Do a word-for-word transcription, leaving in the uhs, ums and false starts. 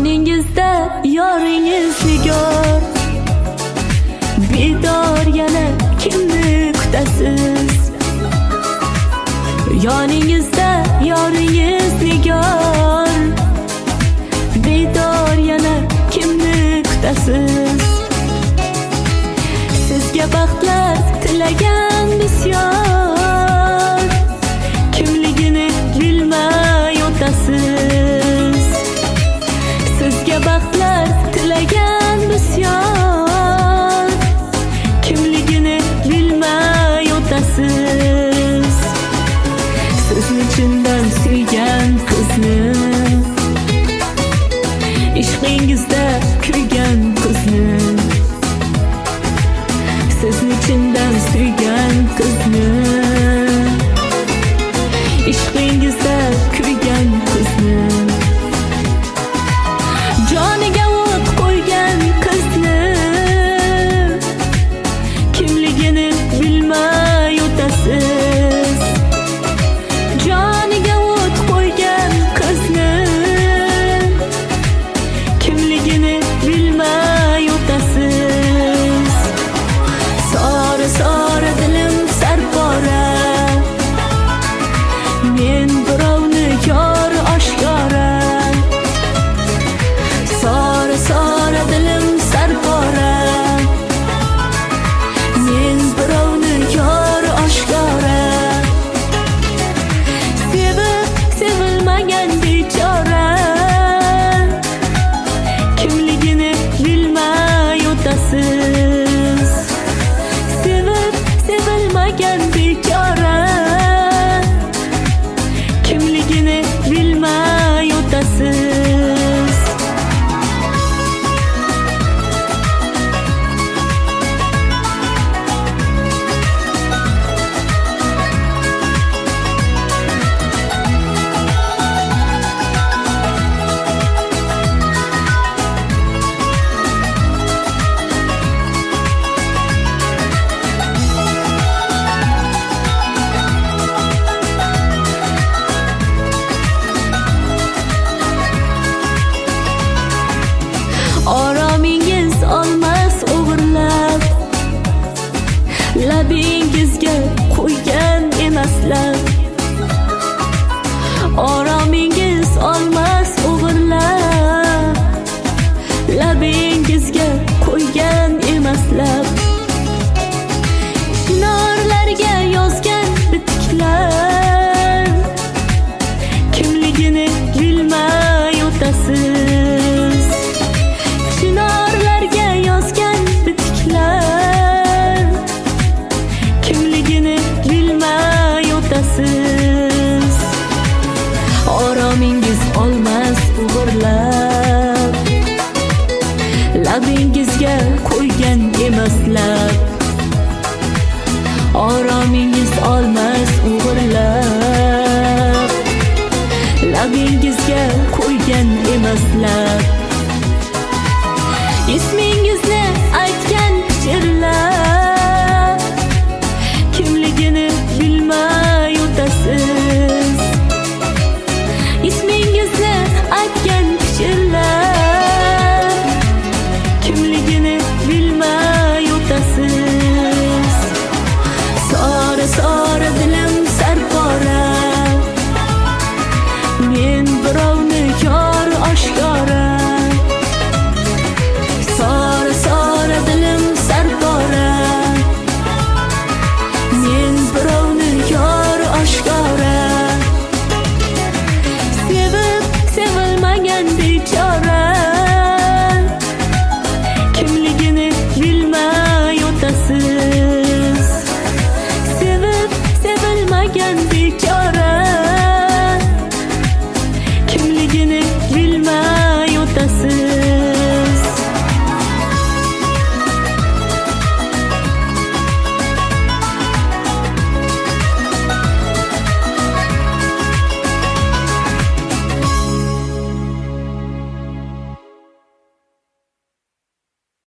Yoningizda yoringiz nigor, bedor yana kimni kutasiz? Yoningizda yoringiz nigor, bedor yana kimni kutasiz? Sizga baxtlar tilagan bisyor, kimligini bilmay o'tasiz. Sizga baxtlar tilagan bisyor, kimligini bilmay o'tasiz. Sizni chindan suygan qizni, ishqingizda kuygan qizni, sizni chindan suygan qizni, ishqingizda kuygan qizni, joniga o't qo'ygan qizni, kimligini bilmay o'tasiz. Joniga o't qo'ygan qizni, kimligini bilmay o'tasiz. Sora sora dilim sarpora, men birovni yor oshkora. Sora sora dilim sarpora, men birovni yor oshkora. Sevib sevilmagan bechora, kimligini bilmay o'tasiz. Sevib sevilmagan bechora, kimligini bilmay o'tasiz. Oromingiz olmas o'g'irlab, labingizga qo'ygan emaslar. Oromingiz olmas o'g'irlab, labingizga qo'ygan emaslar. Chinorlarga yozgan bitiklar, kimligini bilmay o'tasiz. Chinorlarga yozgan bitiklar, kimligini bilmay o'tasiz. Oromingiz olmas o'g'irlab, labingizga qo'ygan emaslar. Oromingiz olmas o'g'irlab, labingizga qo'ygan emaslar.